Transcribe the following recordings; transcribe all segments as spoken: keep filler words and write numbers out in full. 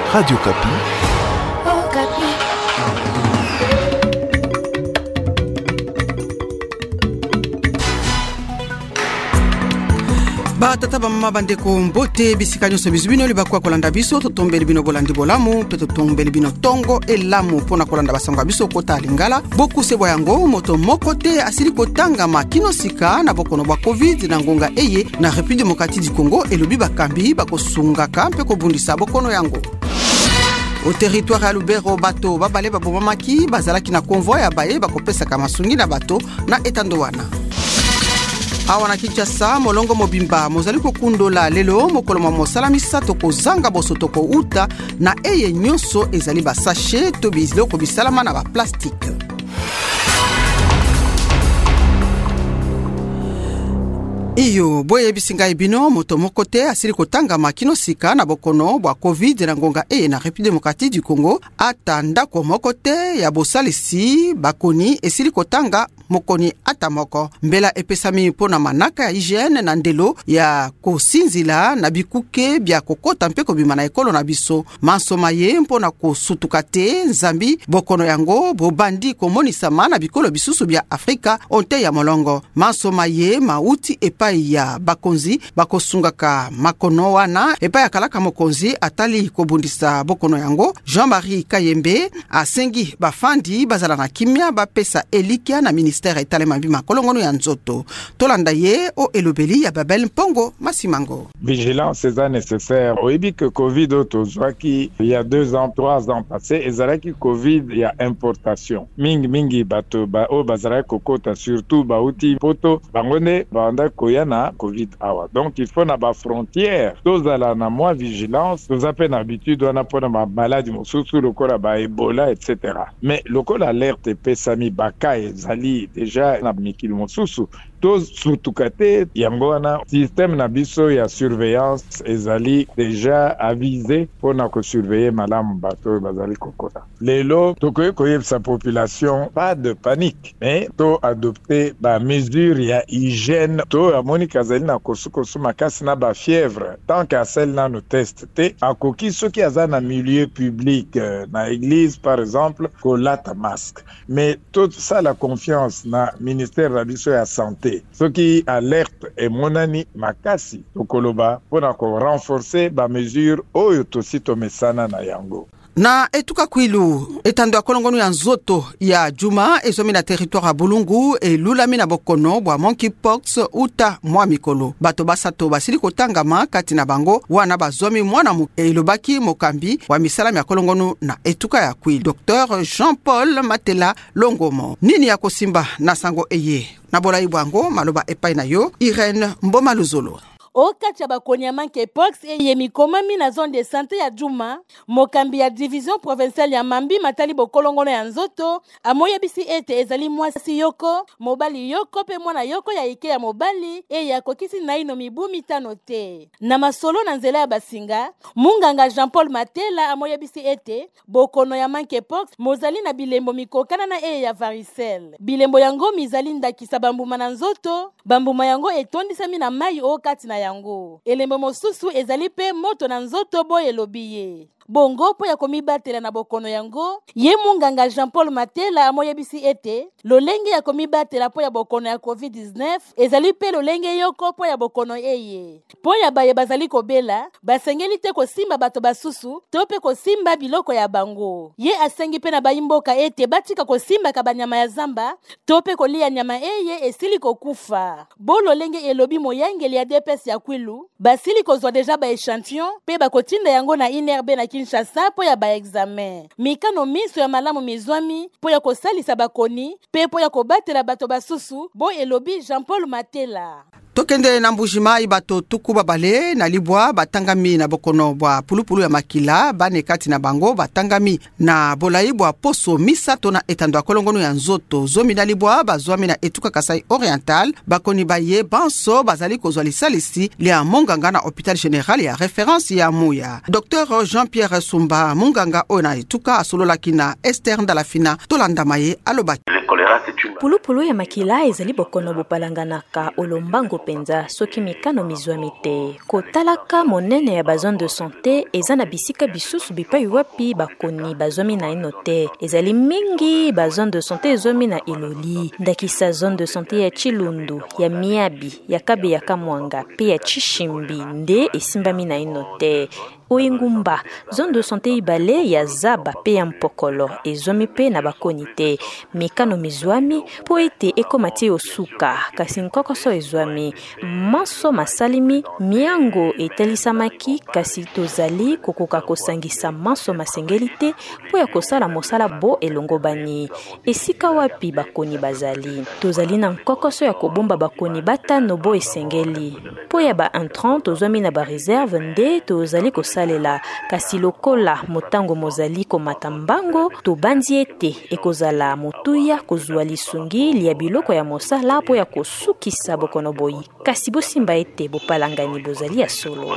Radio Kapi. Oh, Kapi. Batata bamama bandeko mbote bisika nyonso bizubino libakwa kolanda biso totombeli bino bolandi bolamu pe totombeli bino tongo elamu pona kolanda basango biso kota lingala boku sebo yango moto moko te asili kotanga makino sika na bokono bwa covid na ngonga eye na République démocratique du Congo elobi bakambi bakosungaka mpe kobundisa bokono yango. Au territoire ya Lubero bato babale babomamaki bazalaki na convoi ya baye bakopesaka masungi na bato na etando wana. Awa na Kinshasa molongo mobimba mozali kokundola lelo mokolo mwa mosala misato kozanga bosoto ko uta na eye nyonso ezali ba sachet to biziloko bisalama na ba plastique. Iyo boye bisinga ibino moto moko te asili kotanga makino sika na bokono bwa covid na ngonga eye na République démocratique du Congo ata ndako moko te ya bosalisi bakoni esili kotanga mokoni ata moko mbela epesami pona manaka ya hygiène na ndelo ya kosinzila na bikuke bya kokota mpe kobima na ekolo na biso mansoma ye mpona kosutuka te nzambi bokono yango bobandi komonisama na bikolo bisusu bya Afrika onte ya molongo mansoma ye mauti epa ya bakonzi bakosungaka makono wana epa ya kalaka mokonzi atali kobundisa bokono yango Jean-Marie Kayembe asengi bafandi bazala na kimia bapesa elikia na ministère etalema bima kolongono ya nzoto tolanda ye o elobeli ya Babel Mpongo Masimango. Vigilance est nécessaire. Oyebi que Covid otozwaki il y a deux ans, trois ans passé ezalaki Covid ya importation. Mingi mingi bato ba o bazala kokota surtout bauti poto bangone banda koya na Covid awa. Donc il faut na ba frontière. Tozala na moi vigilance, tozape na habitude wana pona ma maladie mosusu lokola ba Ebola et cetera. Mais lokola alerte pesami baka ezali déjà na mikili mosusu to sutukate yango wana système na biso ya surveillance ezali déjà avisé pona ko surveiller malamu bato bazali kokota lelo tokoye koyeb sa population pas de panique mais to adopter ba mesure ya hygiène to amoni kazali na kosukosu makasi na ba fièvre tant qu'à celle na no test te akoki soki aza na milieu public na église par exemple ko lata masque mais tout ça la confiance na ministère la biso ya santé ce qui alerte et monani makasi tokoloba pona ko renforcer ba mesure oyo tosito mesana na yango na etuka kwilu etando akolongono ya nzoto ya juma ezomi na territoire ya Bulungu e lulami na bokono bwa monkeypox uta mwa mikolo bato basato basili kotangama kati na bango wana bazomi mwana mu elobaki mokambi wa misalami ya kolongono na etuka ya kwilu Docteur Jean-Paul Matela Longomo nini ya kosimba na sango eye na bola ibwango maloba epai na yo Irene Mboma Luzolo. Okati ya bakoni ya monkeypox eye mikomami na zone de santé ya Juma mokambi ya division provinciale ya Mambi matali bokolongono ya nzoto amoyebisi ete ezali mwasi yoko mobali yoko pe mwana yoko ya ike ya mobali eye akokisi na ino mibu mitano te na masolo na nzela ya basinga munganga Jean-Paul Matela amoyebisi ete bokono ya monkeypox mozali na bilembo mikokana na eye ya varicelle bilembo yango mizali ndakisa bambuma na nzoto bambuma yango etondisami na mai okati na yango elembo mosusu ezali pe moto na nzoto boye lobiye bongo po ya komibatela na bokono yango ye munganga Jean-Paul Matela amoyebisi ete lolenge ya komibatela po ya bokono ya covid dix-neuf ezali pe lolenge yoko po ya bokono eye po ya baye bazali kobela basengeli te kosimba bato basusu to pe kosimba biloko ya bango ye asengi pe na bayimboka ete batika kosimba ka banyama ya zamba to pe kolia nyama eye esili kokufa bo lolenge elobi moyangeli ya D P S ya kwilu basili kozwa deja ba échantillon pe bakotinda yango na Inerbe na Kinshasa po ya ba examen mikano miso ya malamu mizwami po ya kosalisa bakoni pe po ya kobatela bato basusu bo elobi Jean-Paul Matela. Tokende na mbujimai bato tuku babale na libwa batangami na bokono bwa pulupulu ya makila bane kati na bango batangami na bolai bwa poso misato na etando akolongono ya nzoto zomi na libwa bazwami na etuka Kasai Oriental bakoni baye banso bazali kozwa lisalisi lia monganga na hôpital général ya référence ya Muya. Docteur Jean-Pierre Sumba monganga ona etuka asololaki na Esther Ndalafina tolanda maye alobaki. Le choléra pulupulu ya makila ezali bokono bopalanganaka olombango penza soki mikano mizwami te kotalaka monene ya bazone de santé eza na bisika bisusu bipai wapi bakoni bazwami na ino te ezali mingi bazone de santé ezwami na Iloli ndakisa zone de santé ya Chilundu ya Miabi ya Kabe ya Kamwanga pe ya Chishimbi nde esimbami na ino te Oingumba, zone de santé ibale ya Zaba pe ya Mpokolo ezwami pe na bakoni te mikano mizwami po ete ekomati osuka kasi nkokoso ezwami maso masalimi miango etelisamaki kasi tozali kokoka kosangisa maso masengelite po ya kosala mosala bo elongo bani esika wapi bakoni bazali tozali na nkokoso ya kobomba bakoni batano bo esengeli po ya ba entrant tozwami na ba reserve nde tozali kosalela kasi lokola motango mozali komata mbango tobandi ete ekozala motuya kozwa lisungi lia biloko ya mosala po ya kosukisa bokono boyi kasi bosimba ete bopalangani bozali ya solo.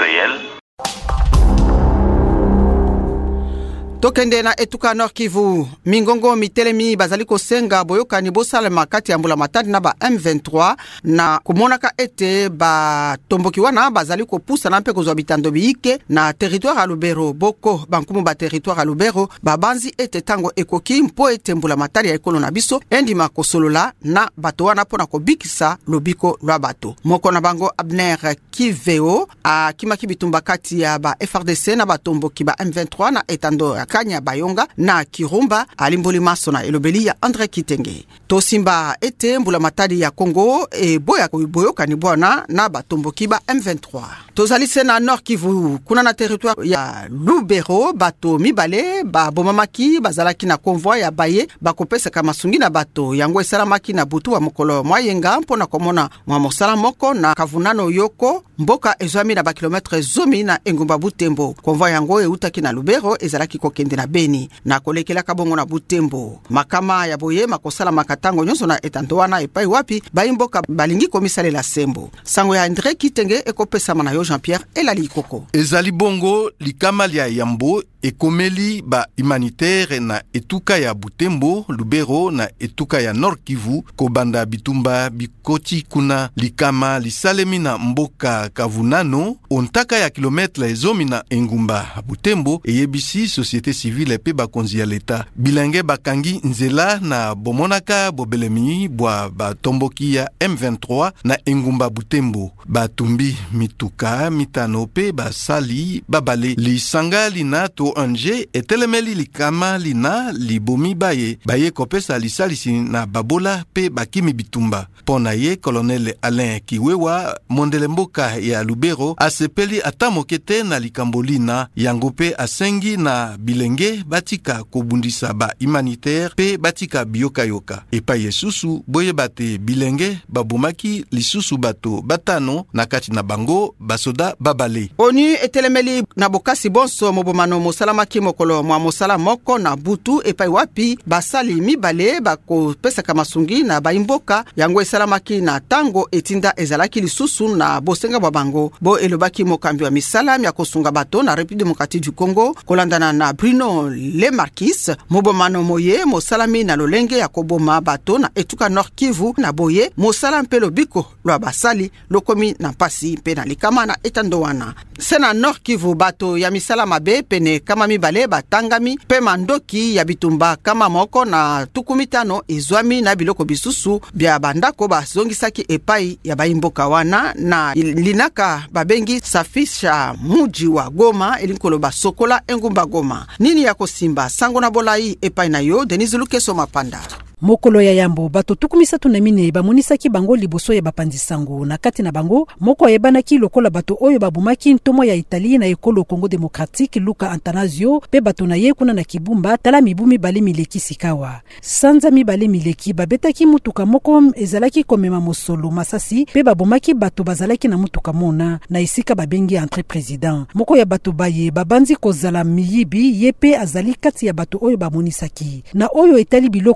Tokende na etuka Nord Kivu mingongo mitelemi bazali kosenga boyokani bosalema kati ya mbula matadi na ba M vingt-trois na kumonaka ete ba tomboki wana bazali kopusa na mpe kozwa bitando biike na territoire ya Lubero boko bankumu ba territoire ya Lubero babanzi ete tango ekoki mpo ete mbula matadi ya ekolo na biso endima kosolola na bato wana pona kobikisa lobiko lwa bato moko na bango Abner Kiveo a kimaki bitumba kati ya ba F R D C na batomboki ba M vingt-trois na etando ya Kanya Bayonga na Kirumba alimboli maso na elobeli ya Andre Kitenge tosimba ete mbula matadi ya Kongo e boya boyoka ni bwana na batomboki ba M vingt-trois tozali se na Nord Kivu kuna na territoire ya Lubero bato mibale ba bomamaki bazalaki na convoi ya baye bakopesa kama sungi na bato yango esalamaki na butu wa mokolo mwayenga mpona komona mwa mosala moko na kavunano yoko mboka ezwami na ba kilometre zomi na engumba Butembo convoi yango eutaki na Lubero ezalaki kokende na Beni na kolekela kabongo na Butembo makama ya boye makosala makatango nyonso na etandoana epai wapi baimboka balingi komisalela sembo sango ya Andre Kitenge ekopesa mana yo Jean-Pierre Elali Koko ezali bongo likama lia yambo ekomeli ba humanitaire na etuka ya Butembo Lubero na etuka ya Nord Kivu kobanda bitumba bikoti kuna likama lisalemi na mboka kavunano ontaka ya kilometre ezomi na engumba Butembo eyebisi société civile pe bakonzi ya leta bilenge bakangi nzela na bomonaka bobelemi bwa batomboki ya M vingt-trois na engumba Butembo batumbi mituka mitano pe basali babale lisanga lina to anje etelemeli likama lina libomi baye baye kopesa lisalisi na babola pe bakimi bitumba pona ye colonel Alain Kiwewa mondele mboka ya Lubero asepeli atamokete na likambolina yango pe asengi na bilenge batika kobundisa ba humanitaire pe batika bioka yoka epa yesusu boye bate bilenge babomaki lisusu bato batano na kati na bango basoda babale onu etelemeli na bokasi bonso mobomano mosalamaki mokolo mwa mosala moko na butu epai wapi basali mibale bakopesa kamasungi na baimboka yango esalamaki na tango etinda ezalaki lisusu na bosenga bwa bango bo elobaki mokambi wa misala ya kosunga bato na République démocratique du Congo kolandana na Bruno Le Marquis mobomano moye mosalami na lolenge ya koboma bato na etuka Nord Kivu na boye mosala mpe lobiko lwa basali lokomi na pasi mpe na likama na etandowana sena Nord Kivu bato ya misala mabe pene kama mibale batangami pe mandoki ya bitumba kama moko na tukumitano izwami na biloko bisusu bya bandako bazongisaki epai ya baimboka wana na linaka babengi safisha muji wa Goma elinkolo basokola engumba Goma nini ya kosimba sango na bolai epai na yo Denise Lukeso Mapanda mokolo ya yambo bato tukumisatu na mine bamonisaki bango liboso ya bapandisango na kati na bango moko ayebanaki lokola bato oyo babumaki ntomo ya Italie na ekolo Congo Démocratique Luka Antanasio pe bato na ye kuna na Kibumba tala mibumi bale mileki sikawa sanza mibale mileki babetaki mutuka moko ezalaki komema mosolo masasi pe babumaki bato bazalaki na mutuka mona na isika babengi entre président moko ya bato baye babanzi kozala miyibi ye pe azali kati ya bato oyo bamonisaki na oyo etali biloko oyo babu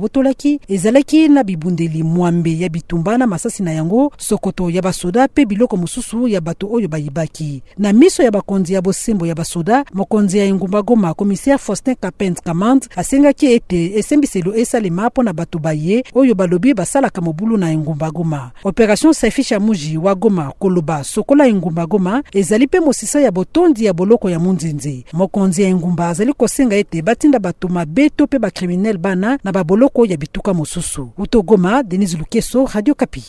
babotolaki ezalaki na bibundeli mwambe ya bitumba na masasi na yango, sokoto ya basoda pe biloko mosusu ya bato oyo bayibaki. Na miso ya bakonzi ya bosembo ya basoda, mokonzi ya engumba Goma commissaire Faustin Kapent Kamand asengaki ete esembiselo esalema mpo na bato baye oyo balobi basalaka mobulu na engumba Goma. Operation Safisha Muji wa Goma koloba sokola engumba Goma ezali pe mosisa ya botondi ya boloko ya munzinzi. Mokonzi ya engumba azali kosenga ete batinda bato mabeto pe ba criminel bana na baboloko ya bituka mosusu. Uto Goma, Denis Lukeso, Radio Kapi.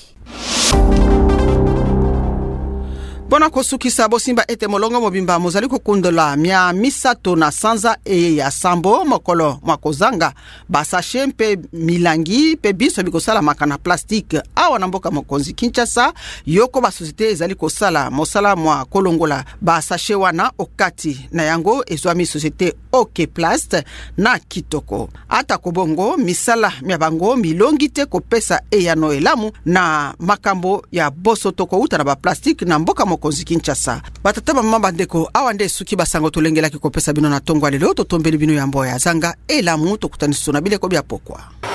Bona kosukisa bosimba ete molongo mobimba mozali kokundola mia misato na sanza e ya sambo mokolo mwakozanga basashe mpe milangi pe biso bikosala makana plastique awa na mboka mokonzi Kinshasa yoko ba societe ezali kosala mosala mwa kolongola basashe wana okati na yango ezwami societe OK Plast na kitoko ata kobongo misala mia bango milongi te kopesa e ya noelamu na makambo ya bosoto ko uta na ba plastique na mboka mokonzi Kinshasa. Batata mama bandeko awande suki basango tolengela ki kopesa bino na tongwa lelo to tombeli bino ya mboya zanga elamu to kutaniso na bile ko bya pokwa.